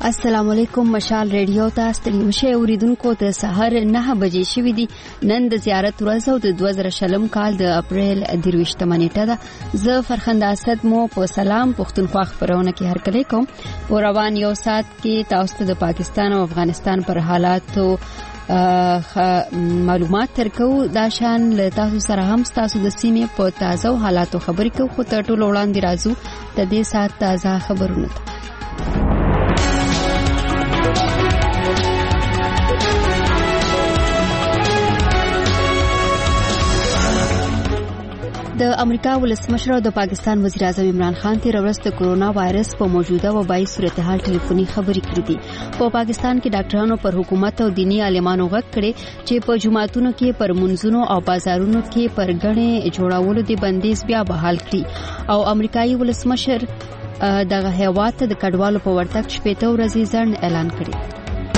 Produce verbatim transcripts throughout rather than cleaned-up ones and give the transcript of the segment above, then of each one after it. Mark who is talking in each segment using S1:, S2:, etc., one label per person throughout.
S1: السلام علیکم. مشال ریډیو ته ستړي مشه اوریدونکو د سحر نه بجې شوې دي. نن د زیارت ورځ او د دوه زره شلم کال د اپریل درویشتمه نیټه ده. زه فرخنده اسد مو په سلام پښتونخوا خبرونه کې هرکلی کوم. په روان یو ساعت کې تاسو ته د پاکستان او افغانستان پر حالاتو معلومات ترکو. دا شان له تاسو سره هم تاسو د سیمې په تازه حالاتو خبرې کوو. خو تر ټولو وړاندې راځو د دې ساعت تازه خبرونه ته. د امریکا ولسمشر او د پاکستان وزیر اعظم عمران خان تیر ورځ د کورونا وایرس په موجوده وبایي صورتحال ټلیفوني خبرې کړې دي. په پاکستان کې ډاکټرانو پر حکومت او دینی عالمانو غږ کړي چې په جماعتونو کې پر منځونو او بازارونو کې پر غړې جوړولو د بندیز بیا بحال کړي. او امریکایي ولسمشر دغه هیواد ته د کډوالو په ورتګ شپږ ورځې ځنډ اعلان کړي.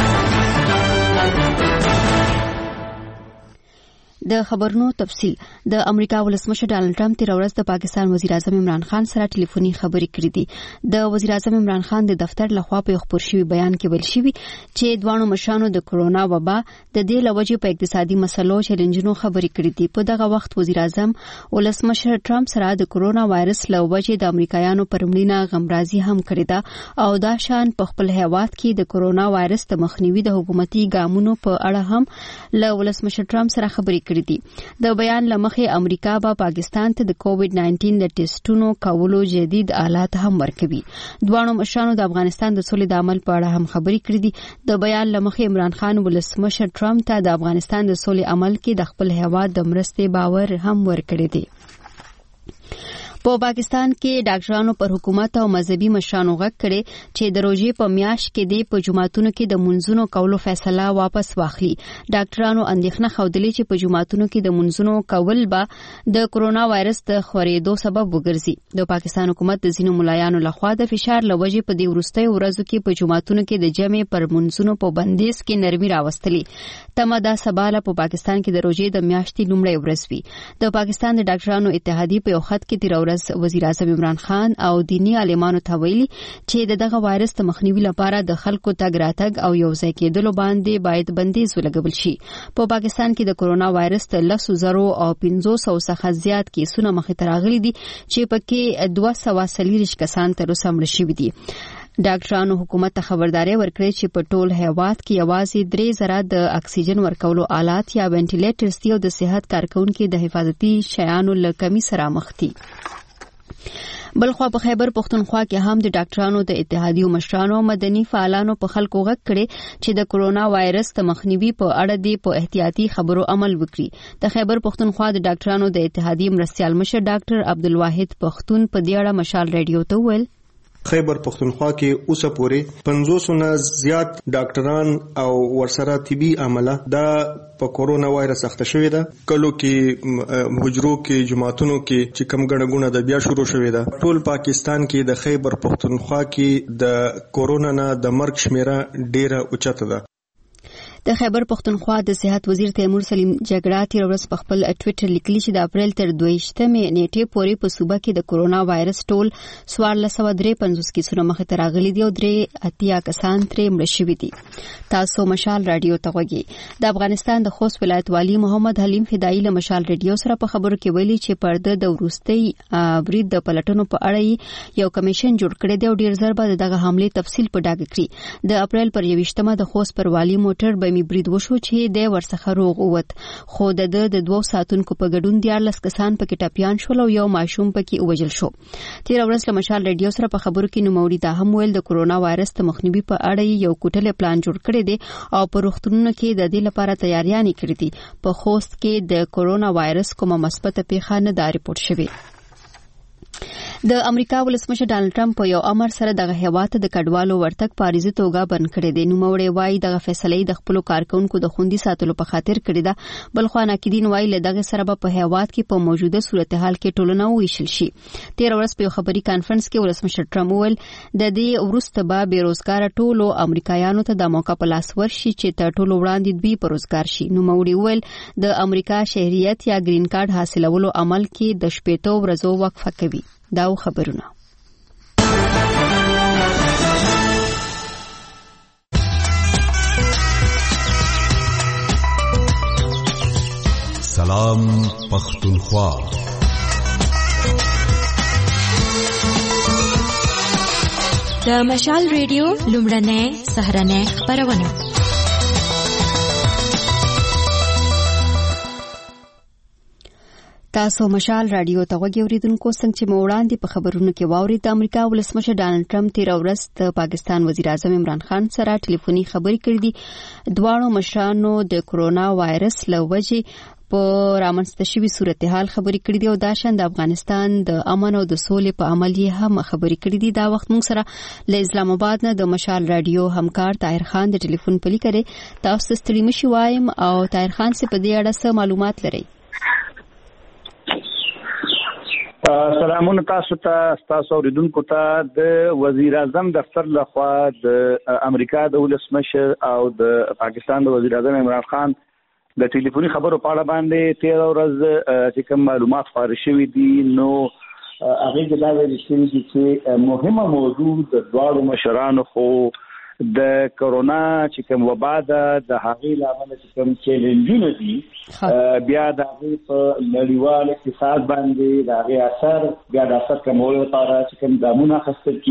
S1: د خبرونو تفصيل. د امریکا ولسمشر ډانلډ ټرمپ تیر ورځ د پاکستان وزیر اعظم عمران خان سره ټلیفوني خبرې کړې دي. د وزیر اعظم عمران خان د دفتر لخوا په خبر شوی بیان کې ویل شوی چې دوانو مشرانو د کورونا وبا د دې لوجې په اقتصادي مسلو چیلنجونو خبرې کړې دي. په دغه وخت وزیر اعظم ولسمشر ټرمپ سره د کورونا وایرس لوجې د امریکایانو پر مړینه غمرازي هم کړې ده او دا شان په خپل هیواد کې د کورونا وایرس د مخنیوي د حکومتي ګامونو په اړه هم له ولسمشر ټرمپ سره خبرې کړې. د بیان لمخې امریکا به پاکستان ته د کووډ ناینټین د ټیسټونو کولو جدید آلات هم ورکوي. دوانو مشرانو د افغانستان د سولې د عمل په اړه هم خبرې کړې دي. د بیان لمخې عمران خان ولسمشر ټرمپ ته د افغانستان د سولې عمل کې د خپل هیواد د مرستې باور هم ورکړی دی. په پاکستان کې ډاکټرانو پر حکومت او مذهبي مشرانو غږ کړي چې د روزي په میاشت کې د په جماعتونو کې د منځونو کولو فیصله واپس واخلي. ډاکټرانو اندېښنه خوده چې په جماعتونو کې د منځونو کول به د کورونا وایرس د خورېدو سبب وګرځي. د پاکستان حکومت د ځینو ملایانو لخوا د فشار لوجې په دې وروستۍ ورځو کې په جماعتونو کې د جمع پر منځونو په بندیز کې نرمي راوستلې. تمه دا سباله په پاکستان کې د روزي د میاشتې لومړی ورځ وي. د پاکستان د ډاکټرانو اتحادیې په یو خط کې تیر وزیر اعظم عمران خان او دینی عالمانو ته ویلي چې دغه وایرس د مخنیوي لپاره د خلکو تګ راتګ او یو ځای کېدلو باندې باید بندیز ولګول شي. په پاکستان کې د کورونا وایرس د لسو زرو او پنځوس سوو څخه زیات کیسونه مخې ته راغلي دي چې پکې دوه سوه څلوېښت کسان تر اوسه مړه شوي دي. ډاکټرانو حکومت ته خبرداري ورکړې چې په ټول هیواد کې یوازې درې زره د اکسیجن ورکولو آلات یا وینټیلیټرز دي او د صحت کارکونکو د حفاظتي شیانو له کمی سره مخ دي. بلخوا په خیبر پښتونخوا کې هم د ډاکټرانو د اتحادیو مشرانو مدني فعالانو په خلکو غږ کړي چې د کورونا وایرس د مخنیوي په اړه د په احتیاطي خبرو عمل وکړي. د خیبر پښتونخوا د ډاکټرانو د اتحادیې مرستیال مشر ډاکټر عبدالواحد پښتون په دې اړه مشال ریډیو ته ویل
S2: خیبر پختونخوا کې اوسه پورې پنځوس نه زیات ډاکټران او ورسره طبي عمله دا په کورونا وایرس اخته شوې ده. کلو کې حجرو کې جماعتونو کې چې کم غړ غونه د بیا شروع شوې ده. ټول پاکستان کې د خیبر پختونخوا کې د کورونا نه د مرګ شمیره ډیره اوچته ده.
S1: د خیبر پښتونخوا د صحت وزیر تیمور سلیم جګړه تیر ورځ په خپل ټوئیټر لیکلي چې د اپریل تر دویشتمې نیټې پورې په صوبه کې د کورونا وایرس ټول څوارلس سوه درې پنځوس کیسونه مخې ته راغلي دي او درې اتیا کسان ترې مړه شوي دي. تاسو مشال رادیو ته غوږی. د افغانستان د خوست ولایت والی محمد حلیم فدایي له مشال رادیو سره په خبرو کې ویلي چې پرده د وروستي برید د پلټنو په اړه یو کمیشن جوړ کړی دی او ډیر زر به دغه حمله تفصیل په ډاګه کړي. د اپریل پر یوویشتمه د خوست پر والی موټر می برید وشو چې د ورڅخه روغ ووت خو د د دوه ساتونکو په ګډون دیارلس کسان پکې ټاپیان شول او یو ماشوم پکې ووجل شو. تیر ورځ له مشال ریډیو سره په خبرو کې نوموړي دا هم ویل د کورونا وایرس د مخنیوي په اړه یو کوټل پلان جوړ کړی دی او په روغتونونو کې د دې لپاره تیاریانې کړې دي. په خوست کې د کورونا وایرس کومه مثبته پیښه نه ده ریپورت شوې. د امریکا ولسمشر ډانلډ ټرمپ په یو امر سره دغه هیواد ته د کډوالو ورتګ په عارضي توګه بند کړی دی. نوموړی وایي دغه فیصله د خپلو کارکونکو د خوندي ساتلو په خاطر کړې ده. بلخوا ناقدین وایي له دغه سره به په هیواد کې په موجوده صورتحال کې ټولنه وویشل شي. تیر ورځ په یو خبري کانفرنس کې ولسمشر ټرمپ وویل د دې وروسته به بیروزګار ټولو امریکایانو ته د موقع په لاس ورشي چې تر ټولو وړاندې دوی په روزګار شي. نوموړی وویل د امریکا شهریت یا گرین کارت حاصلولو عمل کې د شپږ ورځو وقفه کوي. دا خبرونه
S3: عام پختونخوا.
S4: د مشال ریډیو لومړنۍ سهرنۍ خبرونه.
S1: تاسو مشال رادیو ته وګورئ اوریدونکو څنګه چې موړاندې په خبرونو کې واوري د امریکا ولسمشر ډانلډ ټرمپ تیر ورځ د پاکستان وزیر اعظم عمران خان سره ټلیفوني خبرې کړې دي. دواړو مشرانو د کورونا وایرس له وجې په رامنځته شوي صورتحال خبرې کړې دي او دا شان د افغانستان د امن او د سولې په عمل یې هم خبرې کړې دي. دا وخت موږ سره له اسلام آباد نه د مشال رادیو همکار طاهر خان د ټلیفون پلی کړي. تاسو ستړي مشي وایم او طاهر خان څه په دې اړه څه معلومات لرئ؟
S5: سلامونه تاسو ته تاسو اوریدونکو ته. د وزیر اعظم دفتر لخوا د امریکا د ولسمشر او د پاکستان د وزیر اعظم عمران خان د ټلیفوني خبرو په اړه باندې تیر ورځ چې کوم معلومات خپاره شوي دي نو هغه کې دا ویل شوي دي چې مهمه موضوع د دواړو مشرانو خو د کورونا چې کوم وبا ده د هغې له امله چې کوم چیلنجونه دي بیا د هغې په نړیوال اقتصاد باندې د هغې اثر بیا د اثر کمولو لپاره چې کوم ګامونه اخیستل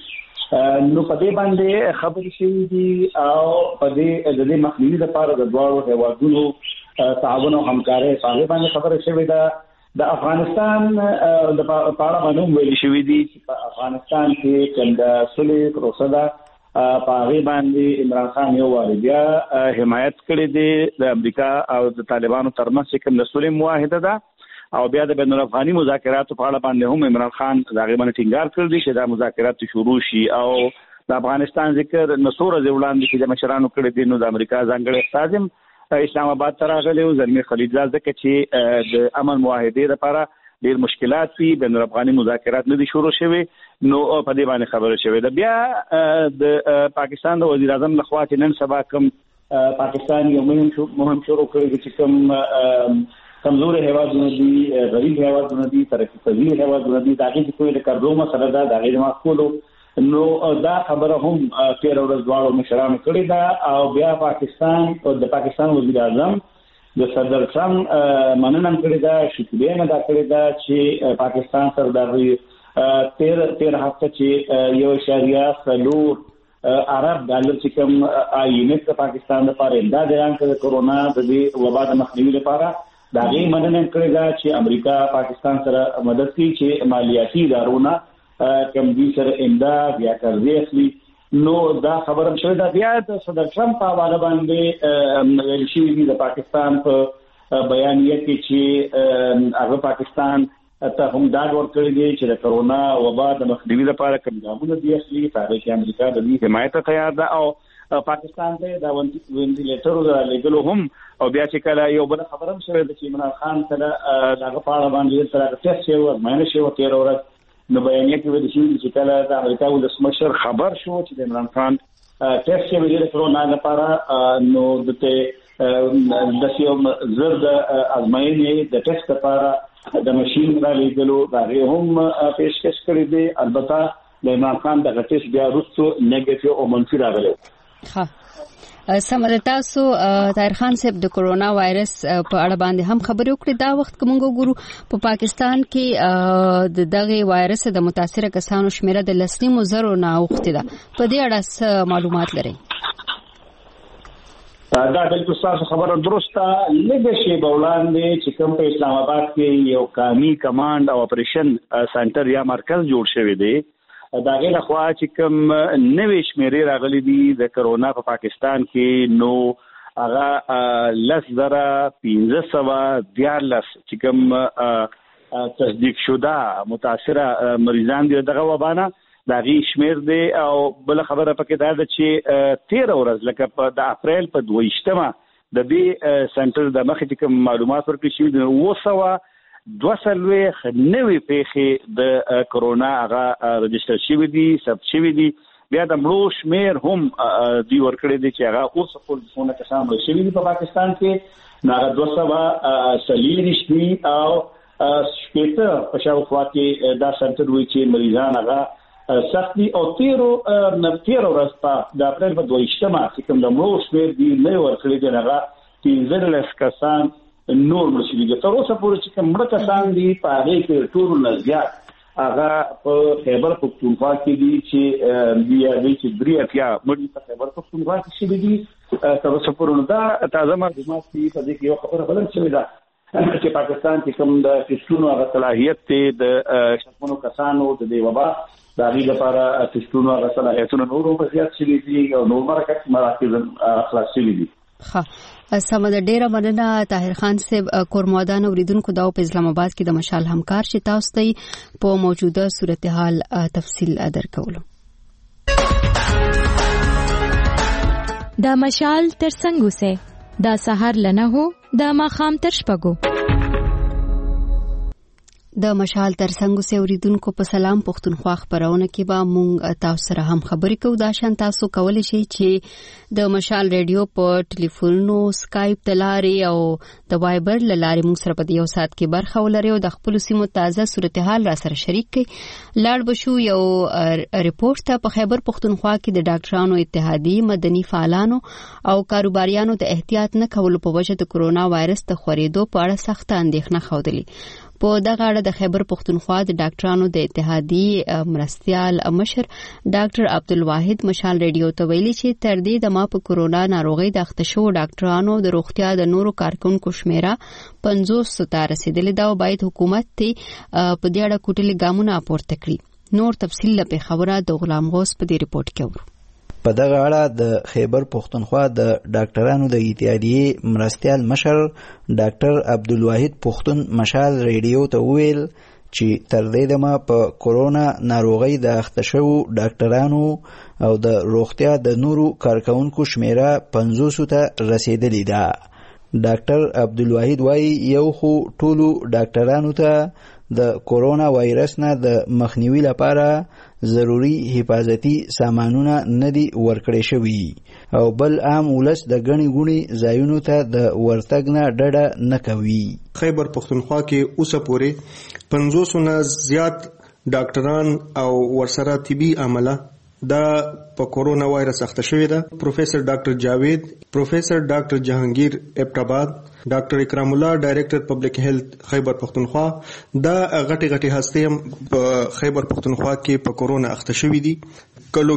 S5: کېږي نو په دې باندې خبرې شوي دي او په دې د دې مخنیوي لپاره د دواړو هیوادونو تعاون او همکارۍ په هغې باندې خبره شوې ده. د افغانستان د په اړه باندې ویل شوي دي چې په افغانستان کې کوم د صلحې پروسه ده په هغې باندې عمران خان یو وارې بیا حمایت کړی دی د امریکا او د طالبانو ترمنځ چې کوم د صلحې معاهده ده او بیا د بین الافغاني مذاکراتو په اړه باندې هم عمران خان د هغې باندې ټینګار کړی دی چې دا مذاکرات شروع شي او د افغانستان ذکر نو څو ورځې وړاندې چې د مشرانو کړی دی نو د امریکا ځانګړی استازی اسلام آباد ته راغلی و زلمي خلیلزاد ځکه چې د امن معاهدې لپاره ډیر مشکلات دي بین الافغاني مذاکرات نه دي شروع شوي نو په دې باندې خبره شوې ده. بیا د پاکستان د وزیر اعظم لخوا چې نن سبا کوم پاکستان یو مهم مهم شروع کړی چې کوم کمزور هیوادونه دي غریب هیوادونه دي ترقي پذیر هیوادونه دي دا چې کومه کارو مسله ده دا غیر معقول نو دا خبره هم تیر ورځ دواړو مشرانو کړې ده او بیا پاکستان او د پاکستان وزیر اعظم د صدر ټرمپ مننه کړې ده شکریه نه دا کړې ده چې پاکستان سره د تیر تیر هفته چې یو اشاریه څلور عرب ډالر چې کوم آیمف د پاکستان لپاره امداد اعلان کړ کورونا د دې وبا د مخنیوي لپاره دا غي مننه کړې ده چې امریکا پاکستان سره مدد کوي چې مالیاتي ادارونه کوم دي سره امداد یا قرضې اخلي نو دا خبره شوې ده. بیا د صدر ټرمپ په حواله باندې ویل شوي دي د پاکستان په بیانیه کې چې هغه پاکستان ته هم ډاډ ورکړی دی چې د کرونا وبا د مخنیوي لپاره کوم ګامونه دي اخلي په هغې کې امریکا د دې حمایت ته تیار ده او پاکستان ته د وینټیلیټرو د لېږلو هم او بیا چې کله یو بله خبره هم شوې ده چې عمران خان سره د هغه په اړه باندې سره ټیسټ شوی ازموینه شوې تېره ورځ نو بیانیه کې ویل شوي چې کله د امریکا ولسمشر خبر شو چې د عمران خان ټیسټ شوی دی د کرونا لپاره نو دته د یو زر د ازموینې د ټیسټ لپاره د ماشين را لېږلو دا هم پیشکش کړی دی. البته د عمران خان د ټیسټ بیا وروسته نیگیټیو او منفي راغلی.
S1: ها سمه تاسو طاهر خان صاحب د کورونا وایرس په اړه باندې هم خبرې وکړې. دا وخت کوم ګورو په پاکستان کې د دغه وایرس د متاثره کسانو شمیره د لسنیمو زرو نه اوخته ده. په دې اړه څه معلومات لرئ؟
S5: دا بالکل تاسو خبره درسته لږ شی بولاندې چې کوم په اسلام آباد کې یو قومي کمانډ او اپریشن سنټر یا مرکز جوړ شوی دی دا غیر خوا چې کوم نوې شمیرې راغلي دي د کرونا په پاکستان کې نو هغه لس زره پنځه سوه دیارلس چې کوم تصدیق شده متاثره مریضان دي دغه وبانه دا غي شمیر دی او بل خبره پکې دا ده چې تیره ورځ لکه په د اپریل په دویشتمه د دې سنټر د مخې چې کوم معلومات ورکړي شوي دي اوه سوه دوه څلوېښت نوې پیښې د کرونا هغه رجسټر شوي دي ثبت شوي دي. بیا د مړو شمیر هم دوی ورکړی دی چې هغه اوس خپل څونه کسان مړه شوي دي په پاکستان کې نو هغه دوه سوه څلېرویشت دي او شپېته په شاوخوا کې دا سنټر وایي چې مریضان هغه سخت دي او تیرو تیرو ورځ په د اپریل په دویشتمه چې کوم د مړو شمیر دي نه ورکړی دی هغه پنځلس کسان نور مشري تر اوسه پورې چې کوم مړه کسان دي په هغه کې ټول نه زیات هغه په خیبر پختونخوا کې دي چې بیا د چې درې اتیا مړي په خیبر پختونخوا کې شي دي تر اوسه پورې دا تازه معلومات دي په دې کې یو خبره بلل شوې ده چې پاکستان کې کوم د ټیسټونو هغه صلاحیت ته د شپږو کسانو د دی وبا د هغې لپاره ټیسټونو هغه صلاحیتونه نورو په زیات شوي دي او نور مرکز مراکز خلاص شوي دي.
S1: ښه سمه ده، ډیره مننه طاهر خان صاحب. کورمودان اوریدونکو دا په اسلام آباد کې د مشال همکار چې تاسو ته په موجوده صورتحال تفصیل درکولو.
S4: دا مشال تر څنګه سه دا سحر لنه هو دا ماخام تر شپږو. د مشال ترڅنګ سه اوریدونکو په سلام پښتونخوا خبرونه کې به مونږ تاسو سره هم خبرې کوو. دا شان تاسو کولای شئ چې د مشال ریډیو په ټلیفونونو، سکایپ تلاري او د وایبر لاري مونږ سره په یو سات کې برخه ولري او د خپل سیمو تازه صورتحال را سره شریک کړئ. لاړ بشو یو ریپورت ته په خیبر پښتونخوا کې د ډاکټرانو اتحادیې، مدني فعالانو او کاروباریانو د احتیاط نه کولو په وجه د کرونا وایرس د خورېدو په اړه سخت اندېښنه خوده. په دغه اړه د خیبر پښتونخوا د ډاکټرانو د اتحادیې مرستيال مشر ډاکټر عبدالواحد مشال ریډیو ته ویلي چې تر دې د ما په کرونا ناروغي د اخته شو ډاکټرانو د روغتیا د نورو کارکونکو شمیره پنځوس ته رسیدلې ده او باید حکومت ته په دې اړه کوټلي ګامونه پورته کړي. نور تفصیل په خبره د غلام غوث په دې ریپورت کې ورو.
S6: په دغه اړه د خیبر پښتونخوا د ډاکټرانو د اتحادیې مرستيال مشر ډاکټر عبدالواحد پښتون مشال ریډیو ته ویل چې تر دې دمه په کرونا ناروغي د اخته شو ډاکټرانو او د روغتیا د نورو کارکونکو شمیره پنځوس ته رسیدلې ده. ډاکټر عبدالواحد وايي یو خو ټولو ډاکټرانو ته د کرونا وایرس نه د مخنیوي لپاره ضروري حفاظتي سامانونه نه دي ورکړې شوي او بل عام ولس د غني غوني ځایونو ته د ورتګ نه ډډه نه کوي.
S2: خیبر پښتونخوا کې اوسه پورې پنځوس نه زیات ډاکټران او ورسره طبي عمله دا په کرونا وایرس اخته شوی ده. پروفیسر ډاکټر جاوید، پروفیسر ډاکټر جهانگیر ابټاباد، ډاکټر اکرام الله ډایریکټر پبلک هیلث خیبر پښتونخوا دا غټي غټي هستي هم په خیبر پښتونخوا کې په کرونا اخته شوی دي. کلو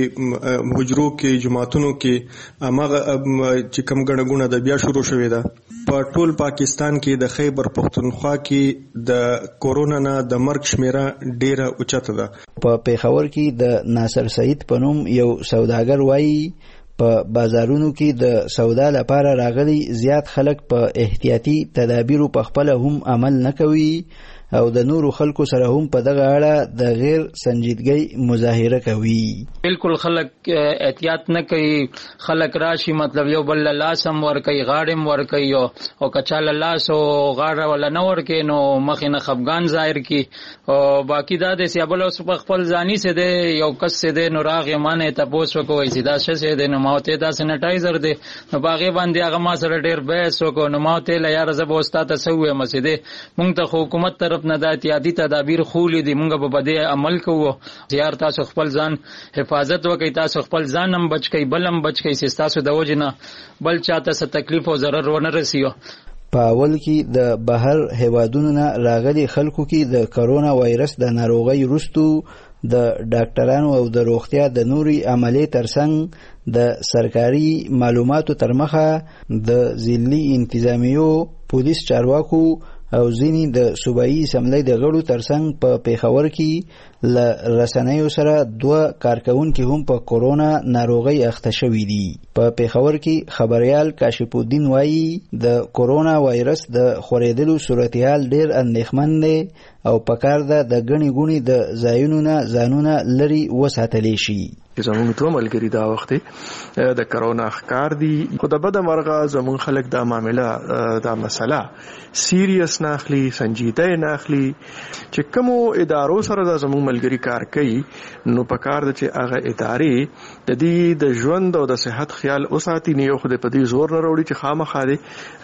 S2: کې حجرو کې جماعتونو کې امغه چې کم غړ غونه د بیا شروع شوی ده. په ټول پاکستان کې د خیبر پښتونخوا کې د کرونا نه د مرګ شمیره ډیره اوچته ده.
S6: په پیښور کې د ناصر سعید په نوم یو سوداګر وایي په بازارونو کې د سودا لپاره راغلي زیات خلک په احتیاطي تدابیرو په خپل هم عمل نه کوي او د نورو خلکو سره هم په دغه اړه د غیر سنجیدګۍ مظاهره کوي.
S7: بالکل خلک احتیاط نه کوي، خلک راشي مطلب یو بل لاسم ور کوي، غاړم ور کوي او کچاله لاس او غاړه ولا نه ور کوي نو مخې نه خفګان ظاهر کی او باقی دا د سیابل اوس په خپل ځاني سه دی یو کس سه دی نو راغی مانه تاسو کوی سیدا شه دی نو ماته دا سینټایزر دی نو باغې باندې هغه ما سره ډیر بحث وکړو نو ماته لا یار زب استاد ته سوې مسجد مونږ ته حکومت طرف نه د احتیاطي تدابیر خولې دي مونږ په بده عمل کوو. یار تاسو خپل ځان حفاظت وکړئ، تاسو خپل ځان هم بچ کړئ، بل هم بچ کړئ، تاسو د وجنه بل چاته څه تکلیف او ضرر ونه رسیو.
S6: په اول کې د بهر هیوادونو نه راغلي خلکو کې د کرونا وایرس د ناروغي وروستو د ډاکټرانو او د روغتیا د نوري عملي ترڅنګ د سرکاري معلوماتو ترمخه د ځلي انتظامیو، پولیس چارواکو او ځینې د صوبایي اسمبلی د غړو ترڅنګ په پیښور کې له رسنیو سره دوه کارکونکي هم په کرونا ناروغي اخته شوي دي. په پیښور کې خبريال کاشف الدین وایي د کرونا وایرس د خورېدلو صورتحال ډیر اندېښمن دی او پکار ده د غني غوني د ځایونو نه ځانونه لري وساتلی شي.
S8: زمونږ ټول ملګری دا وخت د کرونا ښکار دي خو د بده مرغه زمونږ خلک دا معامله دا مسله سیریس نه اخلي، سنجیده نه اخلي. چې کومو ادارو سره د زمونږ ملګری کار کوي نو پکار ده چې هغه ادارې د دې د ژوند او د صحت خیال اوساتي نه یو خو د پدې زور نه وروړي چې خامخا دي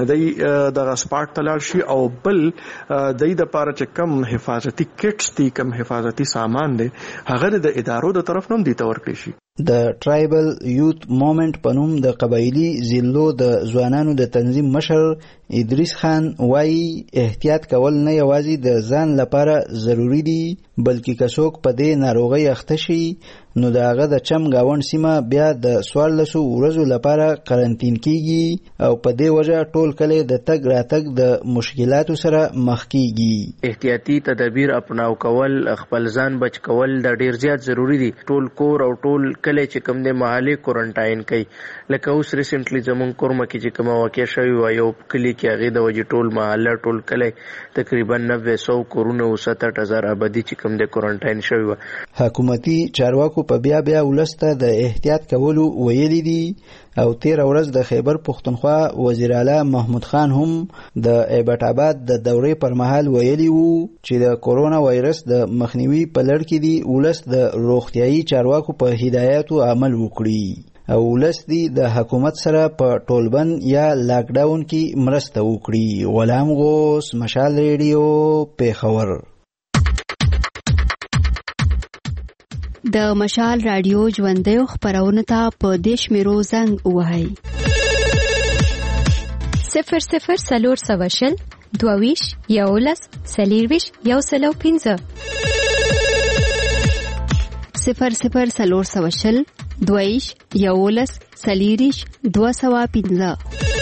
S8: د دغه سپاټ تلل شي او بل د دې د پاره چې کم حفاظتي کټس دي، کم حفاظتي سامان دي هغه د ادارو د طرف نوم دي تور کړی.
S6: د ټرایبل یوت موومنت په نوم د قبایلی ضلعو د ځوانانو د تنظیم مشر ادریس خان وایي احتیاط کول نه یوازې د ځان لپاره ضروری دي بلکې که څوک په دې ناروغۍ اخته شي نو د هغه د چم گاونډ سیمه بیا د څوارلسو ورځو لپاره قرنطین کیږي او په دې وجه ټول کلی د تګ راتګ د مشکلاتو سره مخ کیږي.
S9: احتیاطي تدابیر اپناو کول خپل ځان بچ کول د ډیر زیات ضروری دي. ټول کور او ټول کلی چې کوم د محلي کوارنټاین کوي لکه اوس ریسنټلی زمون کورمه کې چې کومه واقع شوی و یو کلی کې هغه د وجې ټول محله ټول کلی تقریبا نوي سو کورونه او ستر هزار آبادی چې کوم د کوارنټاین شوی و.
S6: حکومتي چارواکو په بیا بیا ولسته د احتیاط کولو ویلي دي او تیر ورځ د خیبر پختونخوا وزیر اعلی محمود خان هم د ایبټ آباد د دورې پر مهال ویلي وو چې د کورونا وایرس د مخنیوي په لړ کې دي ولس د روغتیايي چارواکو په هدایاتو عمل وکړي او ولس دي د حکومت سره په ټولبند یا لاک ډاون کې مرسته وکړي. غلام غوث، مشال ریډیو، پیښور.
S1: د مشال رادیو ژوندۍ خبرونه ته په دیش میرو زنګ وهاي
S10: صفر صفر سلور سواشل دوویش یولس سلیرویش یو سلو پینزه
S1: صفر صفر سلور سواشل دوویش یولس سلیریش دو سوا پینزه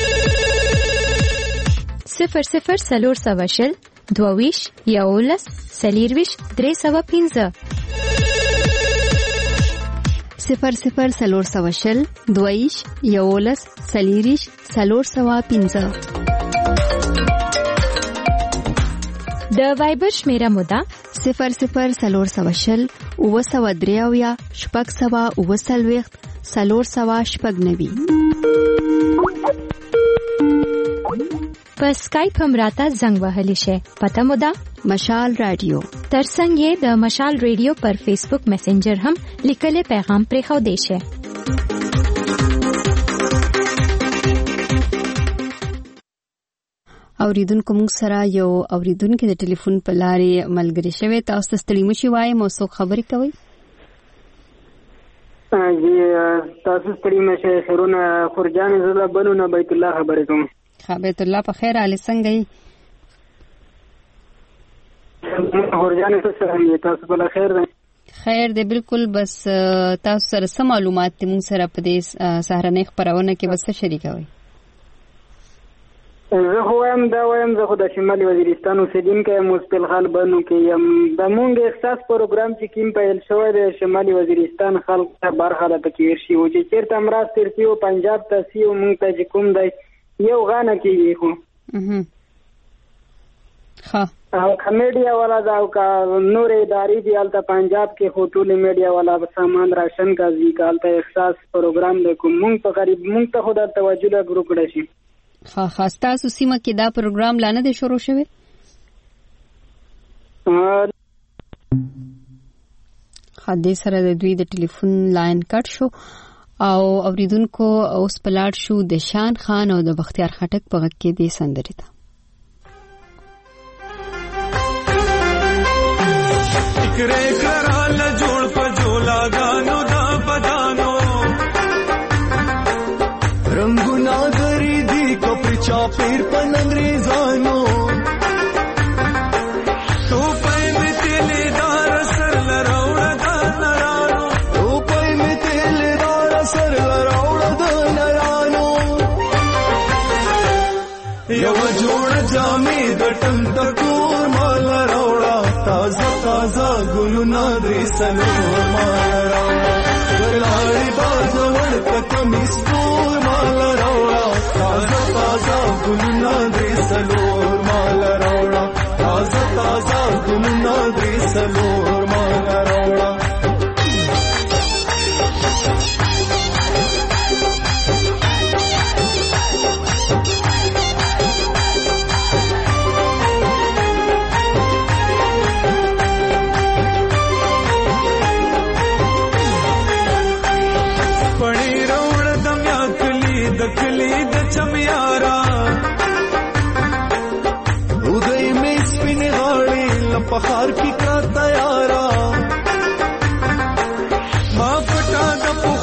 S10: صفر صفر سلور سواشل دوویش یولس سلیرویش درې سوا پینزه
S1: صفر صفر سلور سوا شل دویش یولس سلیریش سلور سوا پینزه.
S10: د وایبر شمیره مودا
S1: صفر صفر سلور سوا شل اوه سوا دریاویا شپږ سوا اوه څلوېښت سلور سوا شپږ نوي.
S10: په سکایپ هم راته زنګ وهلی شي. پته مودا
S1: مشال رادیو.
S10: ترڅنګ یې د مشال ریډیو پر فیسبوک میسنجر هم لیکلي پیغام پرې خو دی شي.
S1: اوریدونکو موږ سره یو اوریدونکو د ټلیفون په لارې ملګری شوی. تاسو ستړي مشي وای موضوع خبرې کوي.
S11: جی تاسو ستړي مشه خیرونه خورجان زله بلونه بیت الله خبرې کوم.
S1: بیت الله په خیر علي څنګه یې؟
S11: خورجان څه تاسو په خیر ده؟
S1: خیر دی بالکل. بس تاسو سره څه معلومات دي موږ سره په دې سهارنۍ خبرونه کې بس شریکوي؟
S11: زه خو وایم دا وایم زه خو د شمالي وزیرستان اوسېدونکی یم اوس فلحال بنو کې یم. د مونږ احساس پروګرام چې کوم پیل شوی دی شمالي وزیرستان خلک ته برخه ده پکې ورشي و چې چېرته مرسته ترسي و پنجاب ته سي و مونږ ته چې کوم دی یو غانه کېږي خو او که میډیا والا دا او که نور ادارې دي هلته پنجاب کې خو ټولې میډیا والا سامان راشن کا ځي که هلته احساس پروګرام دی کوم مونږ په غریب مونږ ته خو دا توجه لږ وکړی شي.
S1: ها ها ستاسو سیمه کې دا پروګرام لا نه دی شروع شوی؟ ها دې سره د دوی د ټلیفون لاین کټ شو او اوریدونکو اوس پلاټ شو د شان خان او د بختیار خټک په غږ کې دې سندرې ته.
S12: فکرې کړه جوړ په جولا غانو دا بدانو رنگونه غری دی کپر چاپیر پن انګریزانو تو پای می تل دار سر لراوړه دا نرانو تو پای می تل دار سر لراوړه دا نرانو یو جوړ جامې دټم تکور مال راوړه تازه تازه ګلونه درې سلور مال راوړه ګلاري باز ورته کمیس ټول مال راوړه تازه تازه ګلونه درې سلور مال راوړه تازه تازه ګلونه درې سلور مال راوړه. کلی د چمیارا اودای می سپین غاړي لپخار کی کا تیارا ما پټا د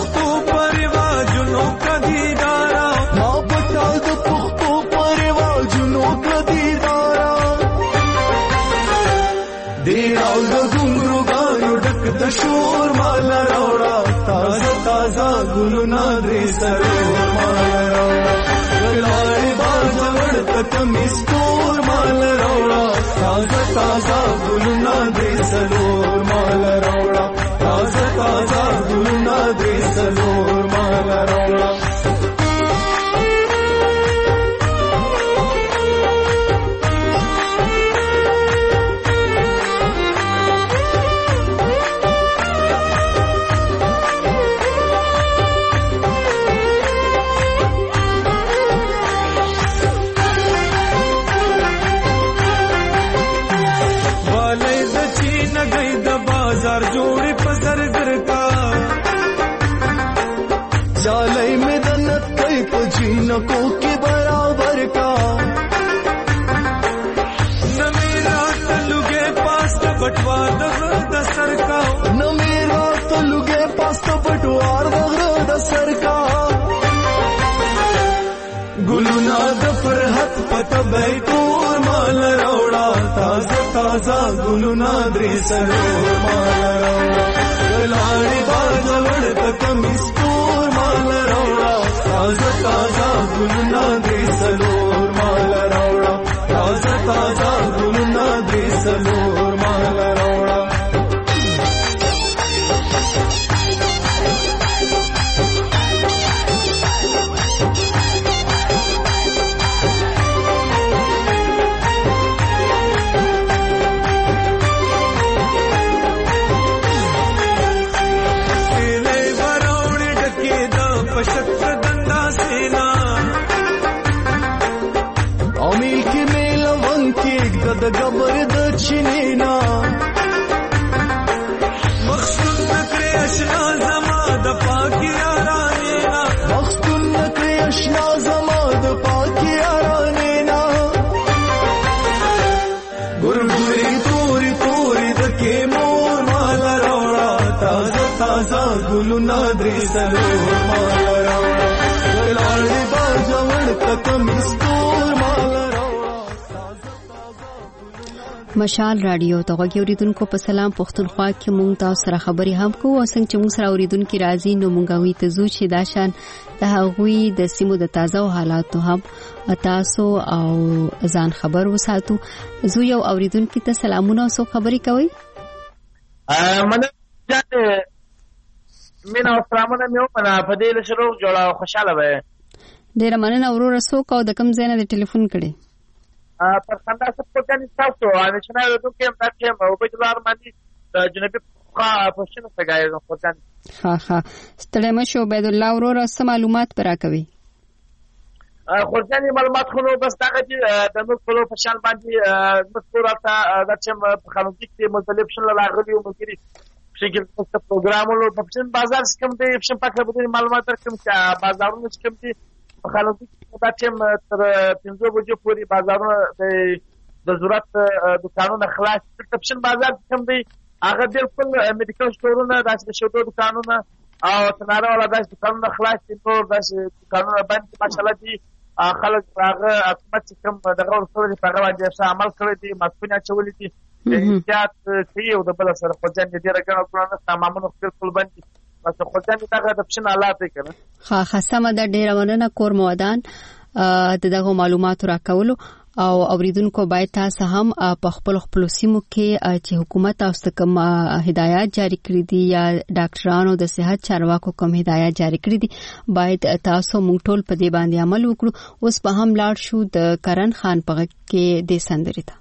S12: شور مال راوړه تازه تازه ګلونه درې سلور مال راوړه ګلاري باز ورته کمیس تور مال راوړه تازه تازه ګلونه درې سلور مال راوړه تازه تازه ګلونه درې سلور مال راوړه जोड़ी पसर कर का चालई में दन्नत कई पजीन को के बराबर का न मेरा तलुगे पास बटवा दसर का न मेरा तलुगे पास बटवार दसर का गुलुना दफर हथ पत बैतूर माल रौड़ा ताजा ताजा गुलुना द्रेसलोर माल रौड़ा गलाड़ी बाज वड़त कमिस्तूर माल रौड़ा ताजा ताजा गुलुना द्रेसलोर माल रौड़ा ताजा ताजा गुलुना द्रेसलोर माल रौड़ा د گبر د چینینا مخصوص نکری اشنا زما د پاکی آرانینا مخصوص نکری اشنا زما د پاکی آرانینا گرگوری توری توری د کے مور مال روڑا تازہ تازہ گلونا دری سلور مال روڑا گلاڑی باجا وڑتا کمیستور مال
S1: مشال رادیو ته غوږی اوریدونکو په سلام پښتونخوا کې مونږ تاسو سره خبري هم کوو او څنګه چې مونږ سره اوریدونکو راځي نو مونږ غوي ته زو چې داشان د هغوی د سیمو د تازه حالاتو هم تاسو او ځان خبر وساتو. زو یو اوریدونکو ته سلامونه او خبري کوي.
S13: مننه مینا سلامونه میو په فضیل شروع جوړه خوشاله وای.
S1: ډیر مننه اورور سو کو د کم ځای نه ټلیفون کړي.
S13: پر خندا څه پکانې تاسو ان چې نه دوی هم تاسو او په دلار باندې د جنبي پښتون څنګه یو پکان
S1: ها ها ستړي مشو عبد الله اورور سم معلومات برا کوي.
S13: خورځاني معلومات خو نو بس دغه چې د موږ په پښان باندې مذکوراته د چې په قانوني کې مختلف شل لاغلي او مګري شکل څه پروګرامونو په پښین بازار سکم ته پښین پاکه به معلومات درکم چې بازارونو سکم ته په قانوني دا چې تر پنځه بجو پورې بازارونه د ضرورت دکانونه خلاص پښین بازار سکم دی هغه بالکل میډیکل سٹورونه داسې شوټو دکانونه او تناره ولا داسې دکانونه خلاص دي نور داسې دکانونه باندې ماشاءالله دي خلک هغه حکومت کوم دغه ورسره په هغه باندې عمل کړی دي مسؤلیت چولې دي احتیاط کوي او د بل سره خو ځان دې راګنه کړو تمامونه خپل باندې بس خو ځان دې دغه د پښین حالات کړه.
S1: ها خاصه د ډیر مننه کور مودان دغه معلومات راکولو او اوریدونکو باید تاسو هم په خپل خپل سیمو کې چې حکومت تاسو کوم هدایت جاری کړی دي یا ډاکټرانو د صحت چارواکو کوم هدایت جاری کړی دي باید تاسو مونږ ټول په دې باندې عمل وکړو. اوس په هم لاړ شو د کرن خان په کې د سندرې ته.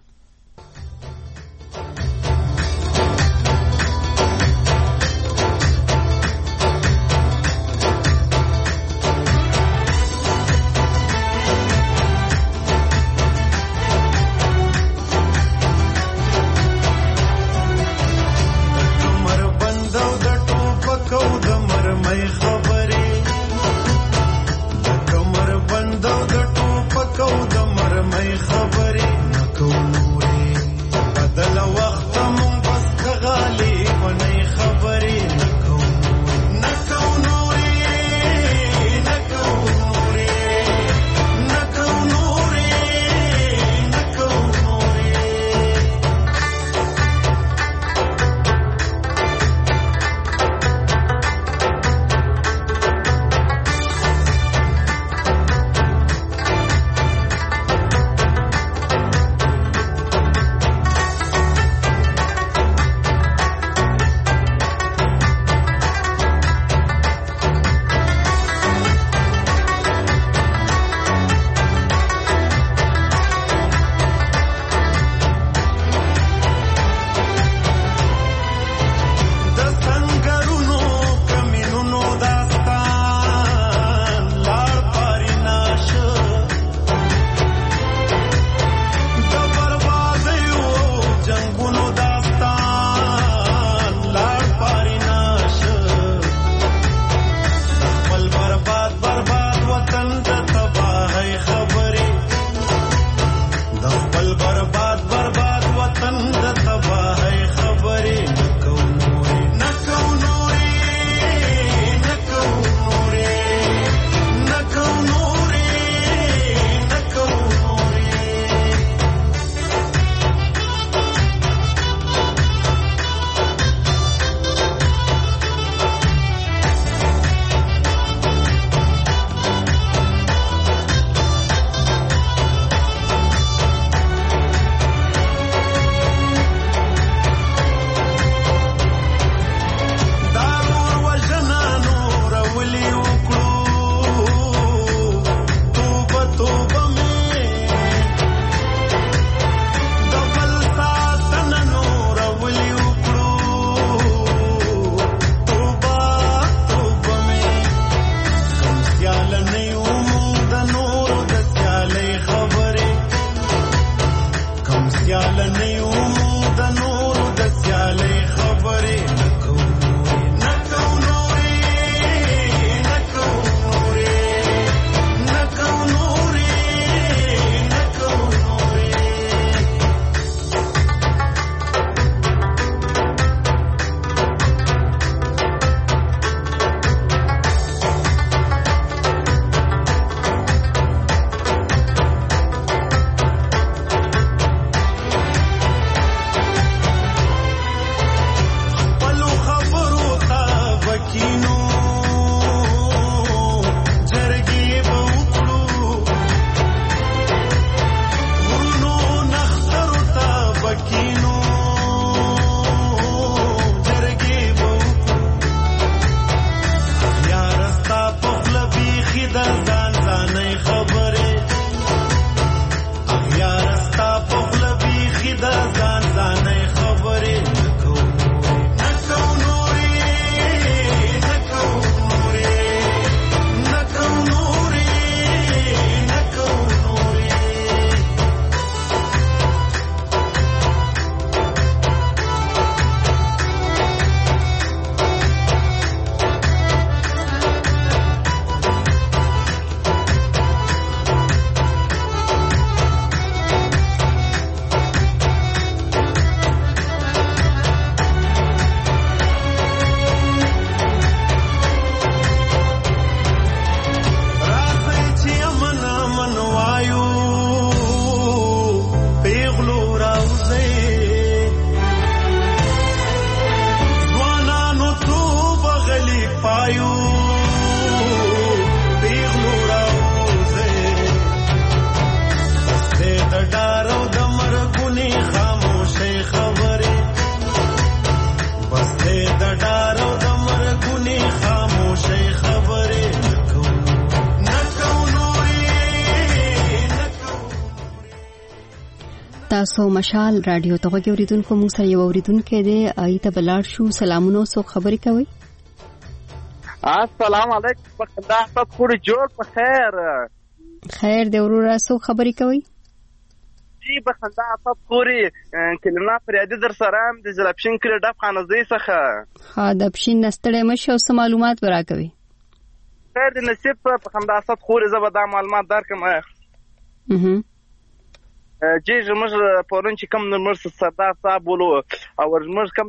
S1: تاسو مشال رادیو ته غوړیدونکو موږ سره یو اوریدونکو دی ایته بلار شو سلامونه سو خبرې کوي.
S14: السلام علیکم بخدا تاسو خوري جوړ په خیر
S1: خیر دی وروره سو خبرې کوي.
S14: جی بخدا تاسو خوري کلمه پرېدي در سره د زلپشین کړه د خانزي څخه
S1: ها د پښین نستړې مشه او سم معلومات ورا کوي.
S14: خیر د نصیب په خندا تاسو خوري زبدا معلومات درکم.
S1: اها
S14: جی زموږ پرون چې کوم نمبر سردار صاحب ولو او زموږ کوم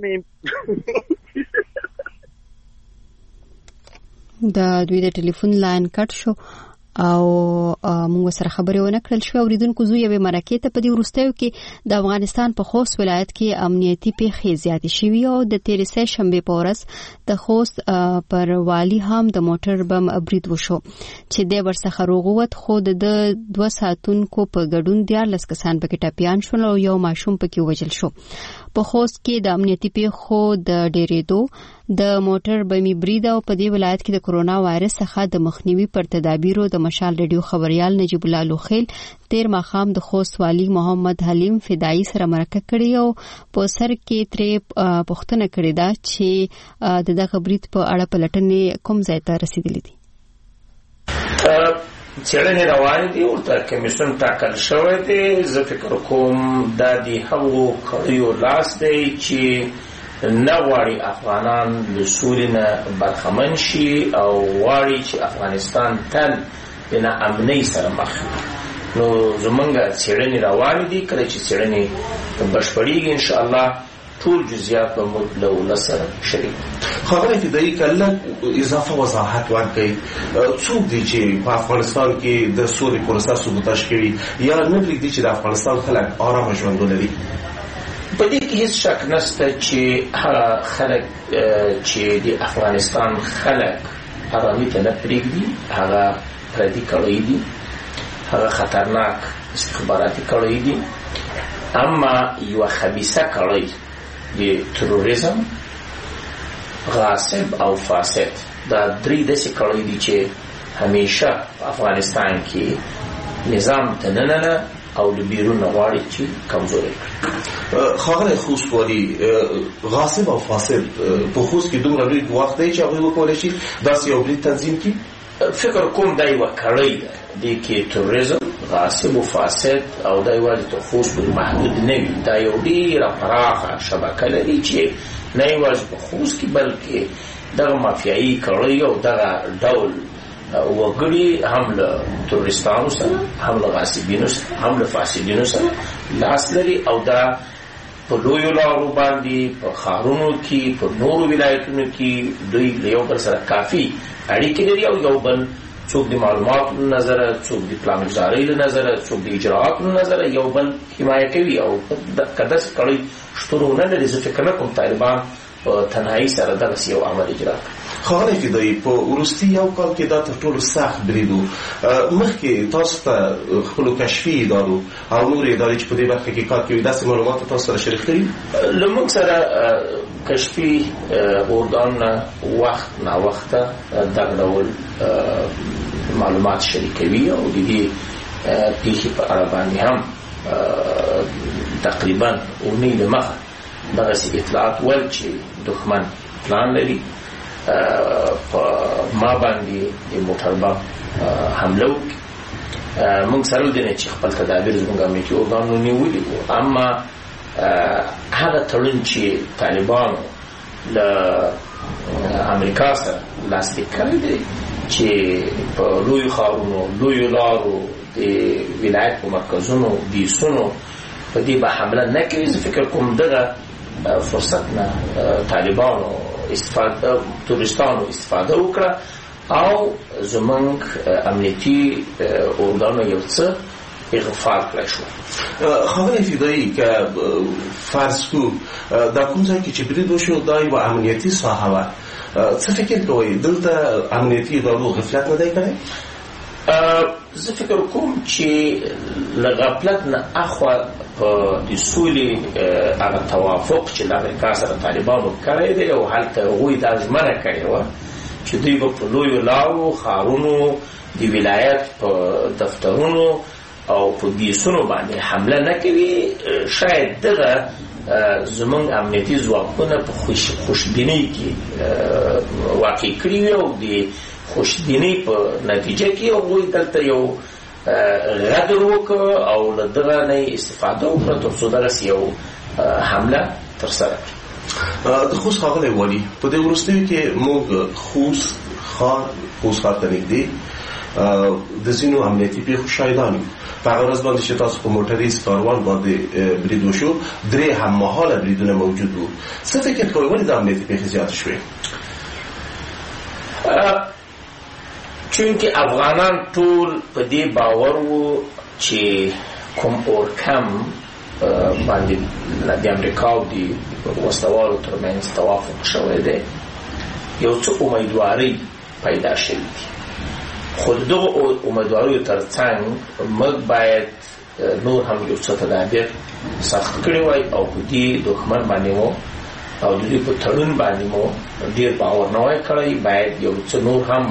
S1: د دوی د ټلیفون لاین کټ شو او موږ سره خبرې ونه کړل شو. اوریدونکو زو یو مرکه ته په دې ورستیو کې د افغانستان په خوست ولایت کې امنیتي پیښې زیاتې شوې او د تیرې سه شنبه په ورځ د خوست پر والی هم د موټر بم برید وشو چې د ورڅخه روغوت خو د دوه ساعتونکو په ګډون دیارلس کسان پکې ټاپیان شول او یو ماشوم پکې وژل شو. په خوست کې د امنیتي پیښو د ډېرېدو د موټر بمي برید او په دې ولایت کې د کورونا وایرس څخه د مخنیوي پر تدابیرو د مشال ریډیو خبريال نجیب الله لوخیل تیر ماخام د خوست والی محمد حلیم فدایی سره مرکه کړی او په سر کې ترې پوښتنه کړې ده چې د دغه برید په اړه پلټنې کوم ځای ته رسیدلې دي.
S15: څېړنې روانې دي ورته کمیسیون ټاکل شوی دی. زه فکر کوم دا د هغو کړیو لاس دی چې نه غواړي افغانان له سولې نه برخمن شي او غواړي چې افغانستان تل د ناامنۍ سره مخ نو زمونږ څېړنې روانې دي. کله چې څېړنې بشپړېږي انشاءالله ټول جزئیات به موږ له ولس سره شریک.
S16: خبره فدایی کله اضافه وضاحت ورکړي څوک دي چې په افغانستان کې د سولې پروسه سبوتاژ کوي یا نه پرېږدي چې د افغانستان خلک آرامه ژوند ولري.
S15: په دې کې هیڅ شک نشته چې هغه خلک چې د افغانستان خلک آرامي ته نه پرېږدي هغه پردي کړی دي هغه خطرناک استخباراتي کړی دي. اما یو خبيثه کړی د تروریزم غاصب او فاسد دا درې داسې کړی دي چې همیشه په افغانستان کې نظام ته نننه او له بیرون غواړي چې کمزوري کړي.
S16: خاغلی خوست والی غاصب او فاسد په خوست کې دومره لوی وخت دی چې هغوی وکولی شي داسې یو برید تنظیم کړي.
S15: فکر کوم دا یوه کړۍ ده دې کې تروریزم غاصب و فاسد او دا یوازې تر خوست پورې محدود نه وي. دا یو ډېره پراخه شبکه لري چې نه یوازې په خوست کې بلکې دغه مافیایي کړۍ او دغه ډول وګړي هم له تروریستانو سره هم له غاصبینو سره هم له فاسدینو سره لاس لري او دا په لویو لارو باندې په ښارونو کې په نورو ولایتونو کې دوی له یو بل سره کافي اړیکې لري او یو بل څوک د معلوماتو له نظره څوک د پلانګذارۍ له نظره څوک د اجراعاتو له نظره یو بل حمایه کوي او که داسې کړۍ شتون ونه لري زه فکر نه کوم طالبان په تنهایي سره دغسې یو عمل اجرا کړي.
S16: خبره فدایی په وروستي یو کال کې دا تر ټولو سخت برید و. مخکې تاسو ته خپلو کشفي ادارو او نورې ادارې چې په دې برخه کې کار کوي داسې معلومات تاسو سره شریک کړي؟
S15: له موږ سره کشفي ارګانونه وخت ناوخته دغه ډول معلومات شریکوي او د دې پیښې په اړه باندې هم تقریبا اونۍ دمخه دغسې اطلاعات ول چې دښمن پلان لري په ما باندې د موټر بم حمله وکړي. موږ سره دې نه چې خپل تدابیر زموږ امنیتي ارګانونو نیولي وو. اما هغه تړون چې طالبانو له امریکا سره لاسلیک کړی دی چې په لویو ښارونو لویو لارو د ولایت په مرکزونو دیسونو په دې به حمله نه کوي. زه فکر کوم دغه فرصت نه طالبانو استفاده تورستانو استفاده وکړه او زمونږ امنیتي ارګانو یو څه اغفال کړی شو.
S16: خبره فدایی که فرض کو دا کوم ځای کې چې برید وشو دا یوه امنیتي ساحه وه څه فکر کوئ دلته امنیتي ادارو غفلت نه دی کړی؟
S15: زه فکر کوم چې له غفلت نه اخوا په د سولې هغه توافق چې د امریکا سره طالبانو کړی دی او هلته هغوی دا ژمنه کړې وه چې دوی به په لویو لارو ښارونو د ولایت په دفترونو او په بیسونو باندې حمله نه کوي، شاید دغه زمونږ امنیتي ځواکونه په خوشبینۍ کې واقع کړي وي او د خوشبینۍ په نتیجه کې هغوی دلته یو غدر وکړه او له دغه نه استفاده وکړه تر څو دغسې یو حمله ترسره کړي.
S16: د خوست ښاغلی والي، په دې وروستیو کې موږ خوست ښار خوست ښار ته نږدې د ځینو امنیتي پیښو شاهدان یو. په هغه ورځ باندې چې تاسو په موټریز کاروان باندې برید وشو، درې هممهاله بریدونه موجود وو. څه فکر کوئ ولې د امنیتي پیښې زیاتې شوې؟
S15: چونکې افغانان ټول په دې باور وو چې کوم اورکم باندې د امریکا او د وسلوالو ترمنځ توافق شوی دی، یو څه امیدوارۍ پیدا شوې دي. خو د دغو امیدواریو تر څنګ موږ باید نور هم یو څه تدابیر سخت کړي وای او په دې دښمن باندې مو او د دې په تړون باندې مو ډېر باور نه وای کړی. باید یو څه نور هم